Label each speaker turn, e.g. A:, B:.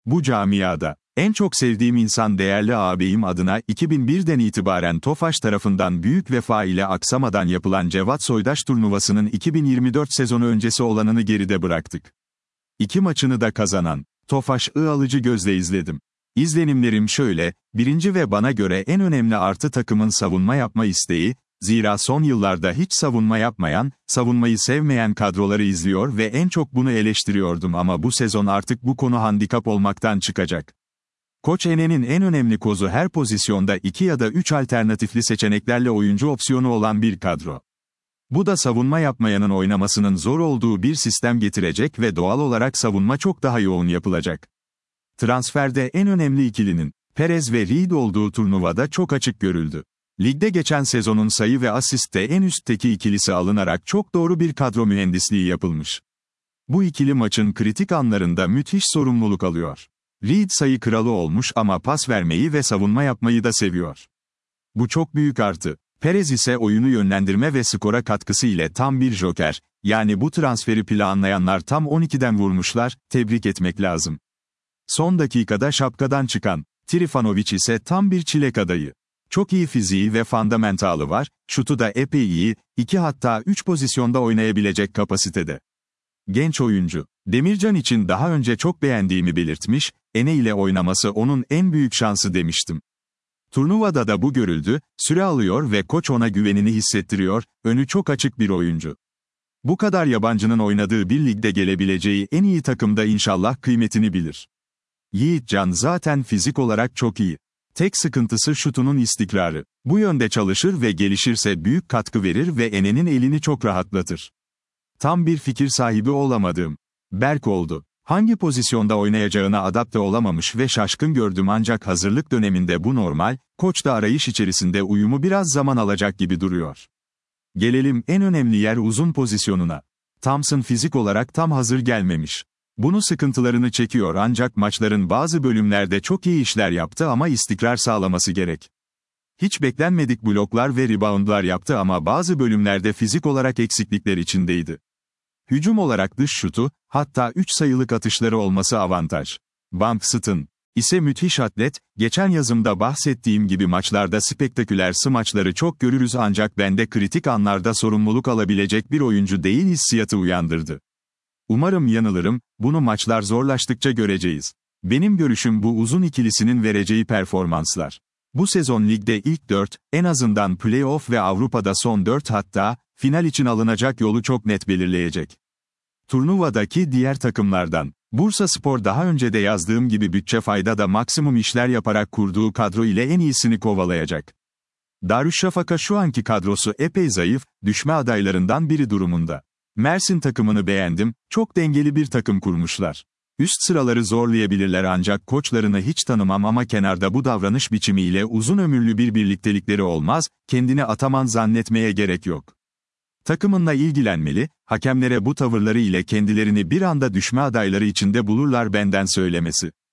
A: Bu camiada, en çok sevdiğim insan değerli ağabeyim adına 2001'den itibaren Tofaş tarafından büyük vefa ile aksamadan yapılan Cevat Soydaş turnuvasının 2024 sezonu öncesi olanını geride bıraktık. 2 maçını da kazanan Tofaş'ı alıcı gözle izledim. İzlenimlerim şöyle: birinci ve bana göre en önemli artı takımın savunma yapma isteği, zira son yıllarda hiç savunma yapmayan, savunmayı sevmeyen kadroları izliyor ve en çok bunu eleştiriyordum ama bu sezon artık bu konu handikap olmaktan çıkacak. Koç Ene'nin en önemli kozu her pozisyonda 2 ya da 3 alternatifli seçeneklerle oyuncu opsiyonu olan bir kadro. Bu da savunma yapmayanın oynamasının zor olduğu bir sistem getirecek ve doğal olarak savunma çok daha yoğun yapılacak. Transferde en önemli ikilinin, Perez ve Reed olduğu turnuvada çok açık görüldü. Ligde geçen sezonun sayı ve asistte en üstteki ikilisi alınarak çok doğru bir kadro mühendisliği yapılmış. Bu ikili maçın kritik anlarında müthiş sorumluluk alıyor. Reed sayı kralı olmuş ama pas vermeyi ve savunma yapmayı da seviyor. Bu çok büyük artı. Perez ise oyunu yönlendirme ve skora katkısı ile tam bir joker, yani bu transferi planlayanlar tam 12'den vurmuşlar, tebrik etmek lazım. Son dakikada şapkadan çıkan Trifanovic ise tam bir çilek adayı. Çok iyi fiziği ve fundamentalı var, şutu da epey iyi, 2 hatta 3 pozisyonda oynayabilecek kapasitede. Genç oyuncu, Demircan için daha önce çok beğendiğimi belirtmiş, Ene ile oynaması onun en büyük şansı demiştim. Turnuvada da bu görüldü, süre alıyor ve koç ona güvenini hissettiriyor, önü çok açık bir oyuncu. Bu kadar yabancının oynadığı bir ligde gelebileceği en iyi takımda inşallah kıymetini bilir. Yiğitcan zaten fizik olarak çok iyi. Tek sıkıntısı şutunun istikrarı. Bu yönde çalışır ve gelişirse büyük katkı verir ve Ene'nin elini çok rahatlatır. Tam bir fikir sahibi olamadığım Berk oldu. Hangi pozisyonda oynayacağına adapte olamamış ve şaşkın gördüm ancak hazırlık döneminde bu normal, koç da arayış içerisinde uyumu biraz zaman alacak gibi duruyor. Gelelim en önemli yer uzun pozisyonuna. Thompson fizik olarak tam hazır gelmemiş. Bunu sıkıntılarını çekiyor ancak maçların bazı bölümlerde çok iyi işler yaptı ama istikrar sağlaması gerek. Hiç beklenmedik bloklar ve reboundlar yaptı ama bazı bölümlerde fizik olarak eksiklikler içindeydi. Hücum olarak dış şutu, hatta 3 sayılık atışları olması avantaj. Bankston ise müthiş atlet, geçen yazımda bahsettiğim gibi maçlarda spektaküler smaçları çok görürüz ancak bende kritik anlarda sorumluluk alabilecek bir oyuncu değil hissiyatı uyandırdı. Umarım yanılırım, bunu maçlar zorlaştıkça göreceğiz. Benim görüşüm bu uzun ikilisinin vereceği performanslar. Bu sezon ligde ilk 4, en azından playoff ve Avrupa'da son 4 hatta, final için alınacak yolu çok net belirleyecek. Turnuvadaki diğer takımlardan, Bursaspor daha önce de yazdığım gibi bütçe fayda da maksimum işler yaparak kurduğu kadro ile en iyisini kovalayacak. Darüşşafaka şu anki kadrosu epey zayıf, düşme adaylarından biri durumunda. Mersin takımını beğendim, çok dengeli bir takım kurmuşlar. Üst sıraları zorlayabilirler ancak koçlarını hiç tanımam ama kenarda bu davranış biçimiyle uzun ömürlü bir birliktelikleri olmaz, kendini Ataman zannetmeye gerek yok. Takımınla ilgilenmeli, hakemlere bu tavırları ile kendilerini bir anda düşme adayları içinde bulurlar benden söylemesi.